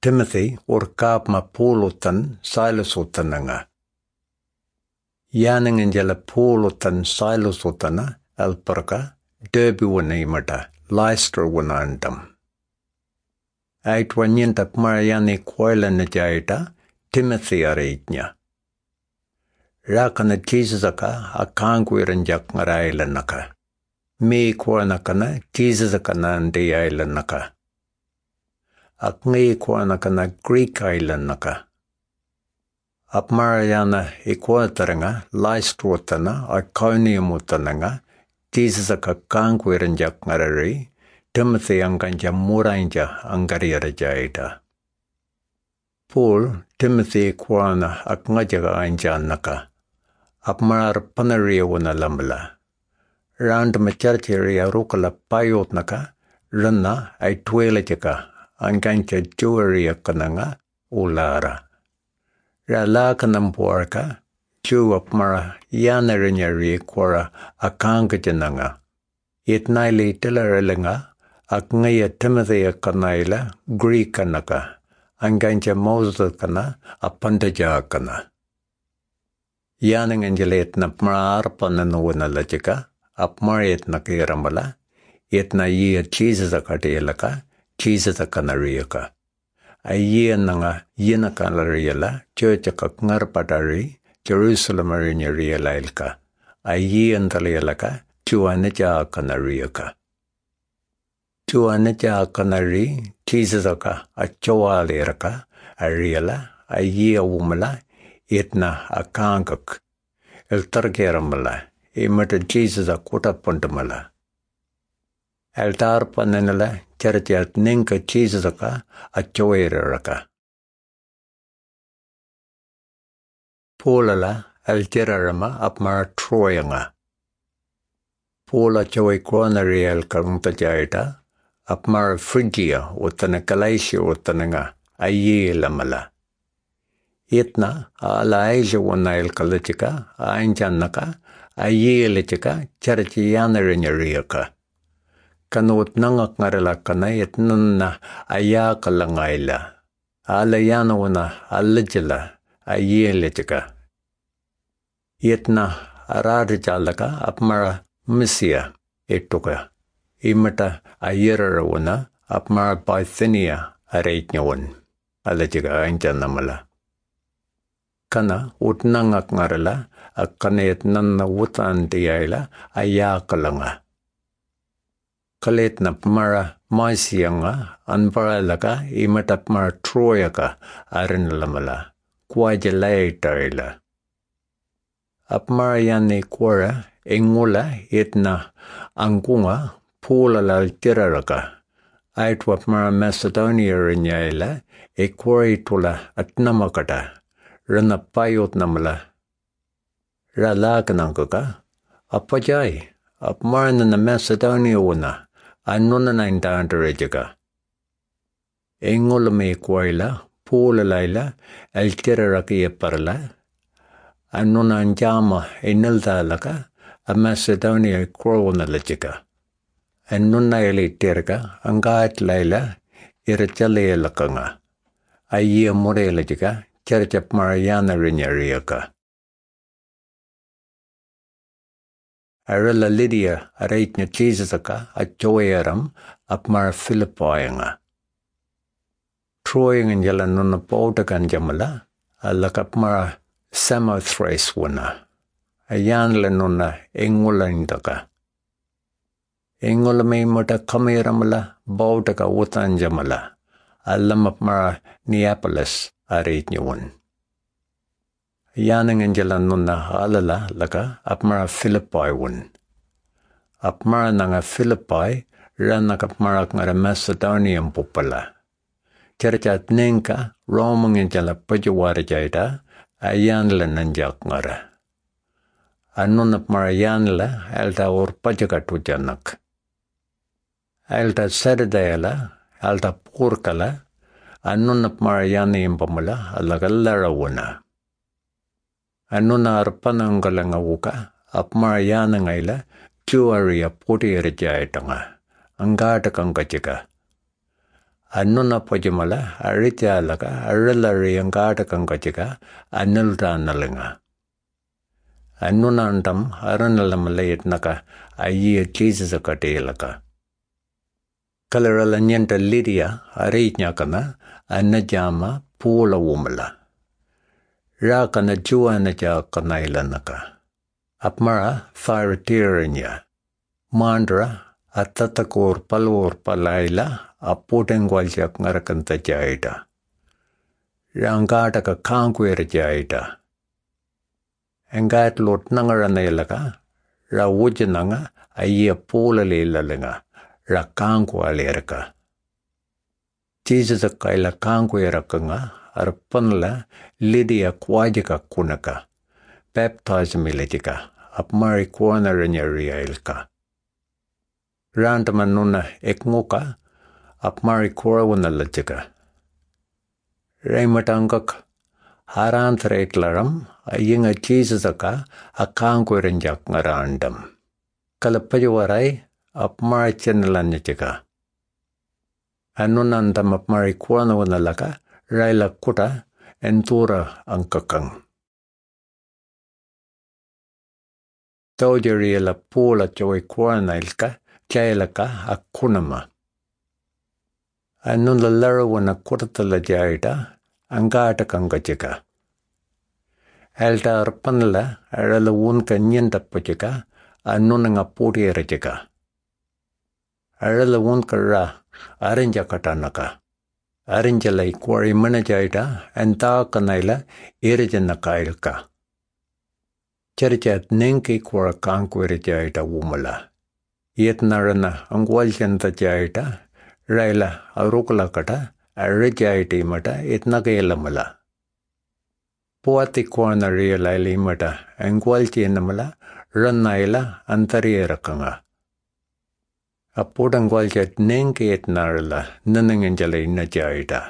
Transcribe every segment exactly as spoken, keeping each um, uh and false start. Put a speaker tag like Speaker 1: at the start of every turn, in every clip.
Speaker 1: Timothy urkaapma puulutan Silasuttananga. Yaaningin puulutan Silasutana alparka Derbywanimata Lystrawanandam. Aitwanyintap Mariani Koilanajayta Timothy areitnya. Rakana Jesusaka akangwiranjak ngarailanaka. Me kwanakana Jesusakana andi islandnaka. Akngi kwanakana Greek islandnaka. Apmarayana ikwataranga Lystrotana Iconiumutananga Jesusaka kangwiranjak ngarari Timothy anganja murainja angariyarajaita. Paul Timothy kwana akngajaga anjanaka. Apmarar panaria wana lamla. Round macharcheria rukala payotnaka. Rana ay tuelajaka. Angancha juwaria kananga ulara. Rala kanampuarka. Ju apmara yanarinyari kwara akangajananga. Itnaili tilarelinga. Akngaya Timothy kanaila Greek kanaka. Angancha Moses kana apandaja kana. Yanang angelet na maarpan na nuwana lajika. Apmarit na kiramala. It na iya Jesus akatielaka. Jesus akanariyaka. Ayiya na nga yinakanariyala. Church akakngarpadari. Jerusalem arinyariyalailka. Ayiya antaliyalaka. Chuanaja akanariyaka. Chuanaja akanari. Jesus aka achawaliraka. Ariyala. Ayiya umala. Itna akangak. El targeramala. Imata Jesus akutapuntamala. El tarpananala. Charjat ninka Jesus aka achawiraka. Polala. El jirarama apmar troyanga. Pola chawai kwanari el karuntajaita. Apmar Phrygia utana Galatia utananga ayi lamala. Itna ala aisha wana el kalachika ainjanaka ayi lechika charchi yanarinyariyaka. Kanut nangak ngaralakana itnunna ayaka langaila. Ala yana wana alajala ayi lechika. Itna aradijalaka apmara misia ituka. Imata ayirarawuna apmar Bithynia areitnyawan. Alajiga ainjanamala. Kana utnangak ngarala akkanayat nanna wutan diyaila ayakalanga. Kalit na pamara maisiyanga anparalaka imata pamar troyaka arinalamala. Kwajalaytaila. Apmar yani kwara ingula itna angunga Pula la tiraraka. Aitwap mara Macedonia rinyaila. Equari tula at namakata. Rana payot namala. Ralakanangaka. Apajay. Apmarana na Macedonia una. Anuna na intandarejaka. Engula me kwaila. Pula laila. El tiraraki parla. Anuna anjama enilda laka. A Macedonia krona lejika. Annuna eliterga angat laila irachale lakanga. Ayi morela jika charchap mariana rinyariaka. Arela Lydia araitnya Jesusaka achoyaram apmar Philippianga. Troying and yalanuna potakan jamala alakapmara Samothrace wana. Ayan lanuna engula indaka. Engol may mata kamiramala bautaka utanjamala. Alam apmara Neapolis aritnyawon. Yanang anjalan nuna alala laka apmara Philippi won. Apmara nanga Philippi ranak apmara ngara Macedonian pupala. Charchat ninka Romang anjala pajawara jaita ayan lananjak ngara. Anun apmara yanla alta or pajakatujanak. Alta Saradayala, Alta Purkala, Anuna Mariani impamala, Alagalara. Anuna Arpanangalanga Wuka, Apmariana Ngaila, Juaria Putier Jaitanga, Angata Kankachika. Annuna pojamala, Aritia laka, Arillary and Gata Kangachica, Anilda Nalinga. Annunandam, Aranalam naka, a year Jesus a katelaka. Kalaralanyanta Lydia, Aritnyakana, Anajama, Pula Wumala. Rakana Juanaja Kanailanaka. Apmara, Thyratirinya. Mandra, Atatakur Palur Palaila, a Potengwaljak Narakanta Jaita. Rangataka Kankwera Jaita. Engat Lot Nangaranelaka, Rawujananga, a year Pola Lalinga, Rakankwa Leraka. Jesus a Kaila Kankwerakanga, Arpanla, Lydia Kwajaka Kunaka, Baptize Militica, Apmari Kwanaranya Ilka. Randamanuna Ekmuka, Apmari Korawanalajica. Raymatangak, Haranthretlaram, a yinga Jesusaka, a Kankweranjak Narandam. Kalapajuarai, Apmari Chenalanijica. Anunandam Apmari Kwanawalaka, Raila Kuta, Entura Ankakang. Taujaria la Pola Joy Kwanilka, Jailaka, a Kunama. Anun la Larawana Kurtala Jaida, Angata Kangajica. Alta Arpanla, Aralawunka Nyenda Pojika, Anunanga Poti Rajica. Aralawunka Ra, Arinjakatanaka. Arinjalai Quarry Manajaida, and Ta Kanaila, Irijanakailka. Cherichat Ninki Quara Kankwirijaida Wumala. Yet Narana, Angwaljanta Jaida, Raila, Arukulakata, Arijaiti Mata, Itnagaelamala. Poati Kwana Realaili Mata, Angwalchi Namala, Ranaila, Antariarakanga. A Potangwaljat Ninki et Narala, Nananganjali Najaida.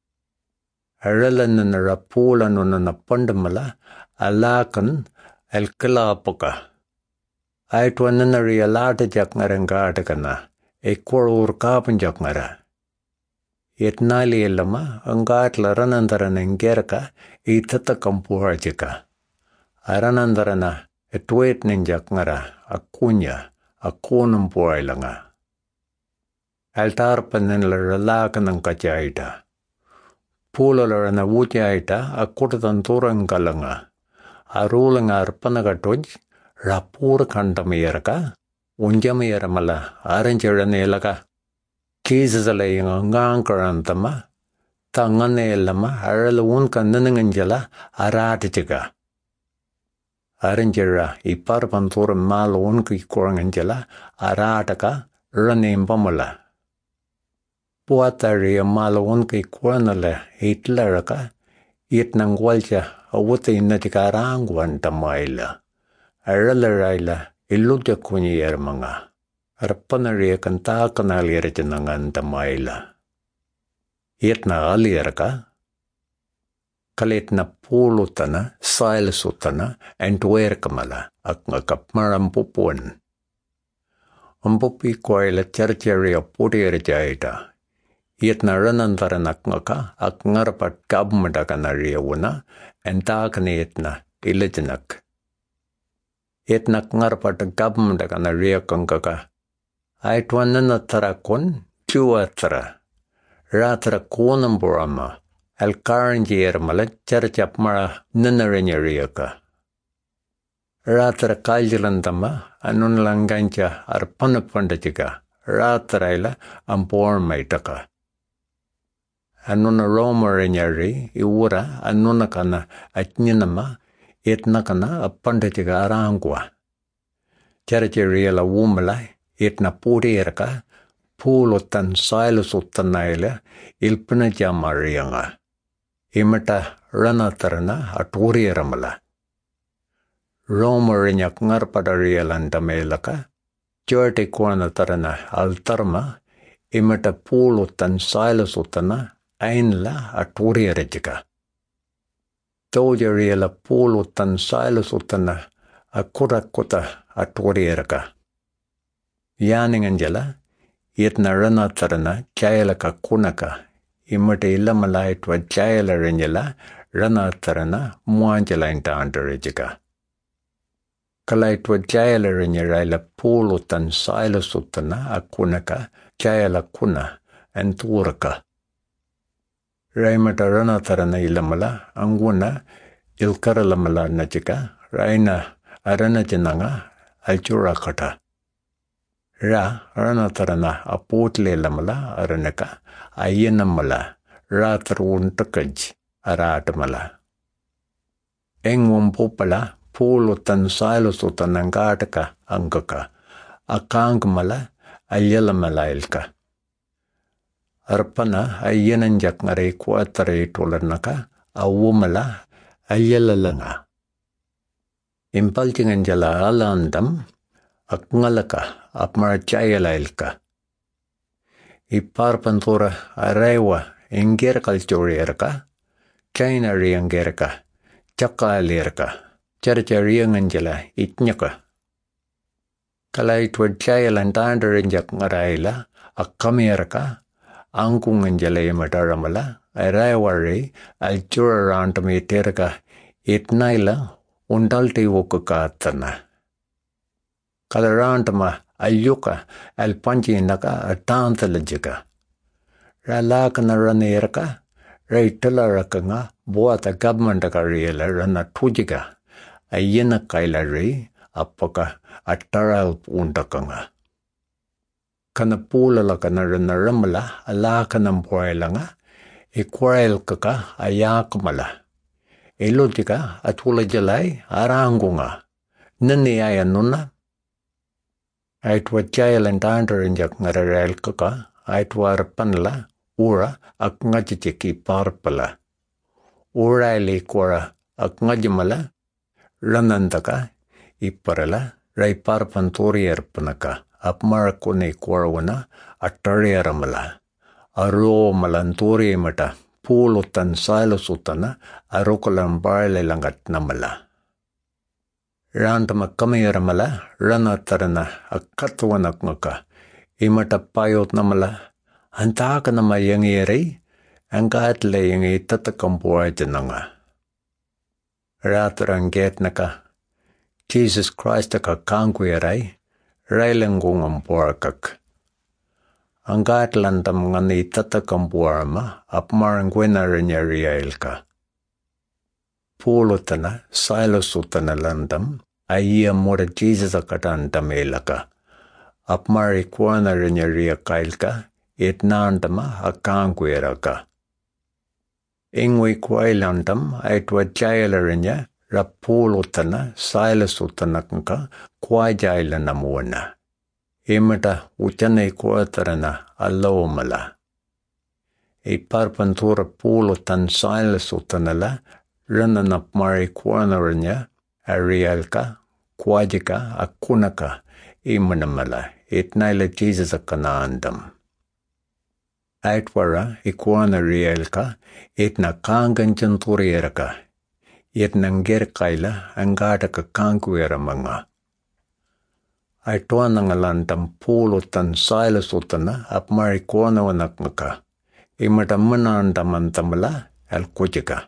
Speaker 1: Arala Nanara Pola Nunana Pandamala, Alakan, El Kalapoka. I twananari a lata jaknarangatakana, a korur kapan jaknara. Yet nali lama, angatla ranandaran and gerka, e tata kampurajika. Aranandarana, a tweet ninjaknara, a kunya, a konum poilanga. Altar panenla relakan ang kajaita. Pulalar na wujaita, a kurtanturang kalanga. A ruling arpanagatuj, Rapur Kandamiraka, Unjamiramala, Aranjaranelaka, Kizalay Ngankarantama, Tanganelama, Aralunka Nanangangela, Aratijiga. Aranjera, Iparpantur Malunki Korangangela, Arataka, Ranim Pamala. Puatari Malunki Kornala, Hitleraka, Yitnangwalja, Awuti Natikarangwan Tamaila. Aralaraila, Iluja Kunyermanga. Arpanaria Kanta Kanalirjanangan Tamaila. Yetna Alierka Kalitna Pulutana, Silasutana, and Tuerkamala, Akapmaram Pupun. Umpupi Koila Churcheria Putirajaita. Yetna Ranantaranaknaka, Aknarpat Kabmadakanaria Wuna, and Takanetna, Ilijanak. Yetnak Narpat Kabmadakanaria Kankaka. I twanana tarakon, Tuatra. Ratra Konamburama, Alkaranjir Mala Churchapmara Nanarinariaka. Ratra Kajilandama, Anunlangancha Arpanapandajiga, Ratraila, Ampormaitaka. Anuna Romarinari, Iura, Anunakana, Atninama, Etnakana, Apandajiga Arangua. Churcheriela Wumala, Etna Purierka, Pulutan Silasutanaila, Ilpanaja Marianga. Imata Ranatarana, Aturiramala. Romarinak Narpadarialandamelaka, Churte Kornatarana, Altarma, Imata Pulutan Silasutana, Ainla, Aturiarejika. Tojariela Pulutan Silasutana, Akurakota, Aturiaraka. Yaningangela, Yetna rana tarana chayala ka kunaka. Imata ilamala itwa chayala rinjala rana tarana muanjala inta andarijika. Kala itwa chayala rinjala pulu tan saila sutana akunaka chayala kuna anturaka. Raimata rana tarana ilamala anguna ilkaralamala najika raina arana jananga alchurakata. Ra rana tarana apotle lamala aranaka ayenamala ratrun takaj aratamala. Engwam popala polo tan silo sotanangataka angaka akangmala ayalamala ilka. Arpana ayenanjak ngare kuatare tolanaka awumala ayalalanga. Impaltingan jala alandam akngalaka apmarachayala ilka. Iparpantura arewa ingerkalchorierka, China riangerka, chakalirka, charcharianganjala itnyaka. Kala itwa chayala ntandarinjak ngaraila akamirka, ankunganjala imataramala, arewari alchurarantamitirka itnaila undalti wukakatana. Kalarantama alyuka alpanjinaka atantalajika. Ralakana ranirka, raitalaraka nga buata governmentaka riela rana tujika. Ayena kailari apaka ataral undaka nga. Kana pula laka na rana ramala alaka ng buwaila nga, ikwail kaka ayakamala. Ilojika atula jalay arango nga. Naniyaya nuna. Aitwa chayalan tandarinjak ngararel kaka, aitwa arpanla, ura ak ngajitiki parpala. Ura ili kwara ak ngajimala, ranandaka, iparala, ray parpanturi arpanaka, apmarakuni kwarawuna, atari aramala. Aro malanturi mata, pulutan sailosutana, arukalan barle langat namala. Rantama kamiyaramala, rana tarana, akatwanak ngaka, imata payot namala, antaka nama yangiri, angkatle yangi tatakampuwa jananga. Ratarang get naka, Jesus Christ ka kangkuyaray, railangungang puwarkak. Angkatlantam ngani tatakampuwarama, apmarangwinarinyariyail ka. Pulutana, silosutana landam, ayia mora Jesus akatanta melaka. Apmari kwana rinyaria kailka, itnandama akangwiraka. Ingwi kwailandam, aitwa jayala rinya, rapulutana, silosutana kanka, kwa jayla namuana. Imata uchane kwatarana, alawamala. Iparpantura pulutan silosutanala, Rananap mari kwanaranya, arialka, kwajika, akunaka, imanamala, itnaila Jesus akanaandam. Aitwara, ikwana rialka, itna kanganchanturieraka, itnangirkaila, angataka kankuera mga. Aitwa nangalandam pulutan silasutana, ap mari kwanawanakmaka, imatamanandamantamala, alkujika.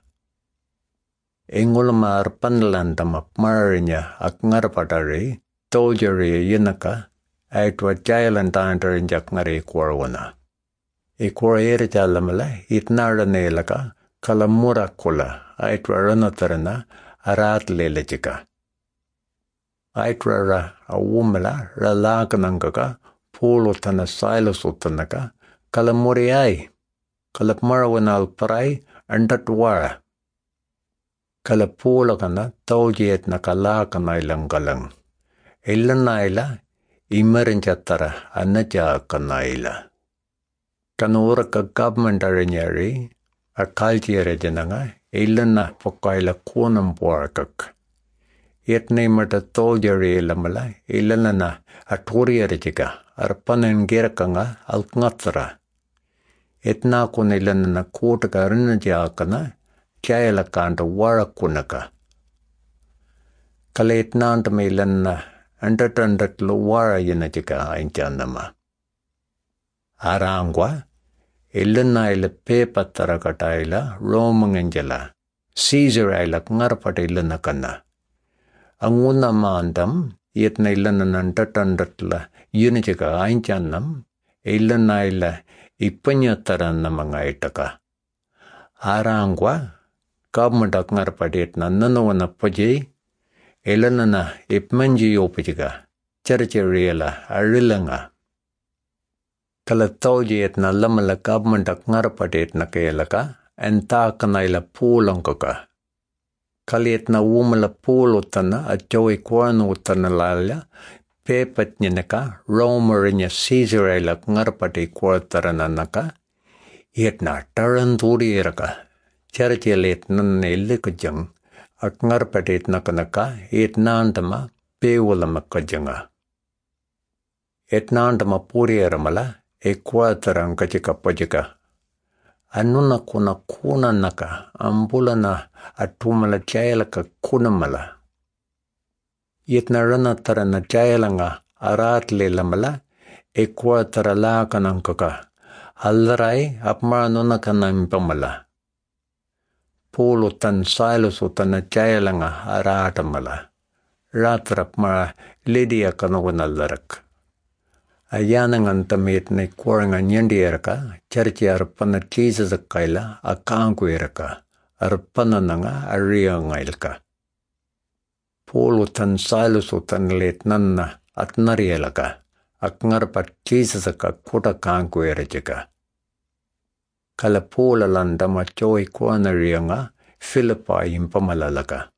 Speaker 1: Ingulama arpanlandam apmarinya ak ngarapatari, toljari yinaka, aitwa jayalantantarinjak ngari kwarwana. Ikwara irjalamala, itnaranelaka, kalamura kula, aitwa ranatarana, arat lelajika. Aitwa ra awumala, ralakanangaka, pulutana silosutanaka, kalamuriay, kalapmarawanal paray, andatwara. Kalapula kana taujiet na kalaka na ilang galang. Ilan na ila, imerin chatara, anadya ka na ila. Kanura ka government arinyari, akaltiyari dyan nga, ilan na pakaila kunang buwarkak. Yet na imata taujari ilamala, ilan na na aturiyari jika, arpanan gira ka nga, alkngatara. Yet na kun ilan na kuta ka rinadya ka na, Chayala kanta warakunaka. Kalit nanta milan na andatandat lo wara yanajika ainjanama. Arangwa, ilanaila pepatara kataila, Romangangela, Caesar aila ngarpata ilanakana. Anguna mandam, yetna ilananantatandatla, unichika ainchanam, ilanaila ipanyataran mga itaka. Arangwa, kabmadak ngarpatit na nanawana paji, ilanana ipmanji yopijiga, charchariela, arilanga. Kalatauji etna lamala kabmadak ngarpatit na kailaka, enta kanaila pulangkaka. Kaliet na wumala pulutana at joy kwano utana lala, pepat nyanaka, romarinya Caesarela ngarpati kwartarana naka, yetna taranturi eraka, charchelet nanele kajang, ak ngarpatit nakanaka, etnandama, pewalama kajanga. Etnandama puri eramala, e kwartarang kachika pajika. Anuna kuna kuna naka, ambulana atumala chayalaka kunamala. Yetna rana tarana chayalanga aratle lamala, e kwartara la kanankaka. Aldaray apmaranuna kanampamala. Pulutan silusutana chayalanga aratamala. Ratrap mara lidia kanawanaldarak. Ayanangan tamit na kurangan nyandi eraka, charchi arpana Jesus kaila, akangku eraka, arpana nanga aria ngailka. Pulutan silusutan let nanna at narielaka, ak ngarpat Jesus ka kuta kangku erajika. Kala pula landama choy kuana rianga, Philippi impamalaka.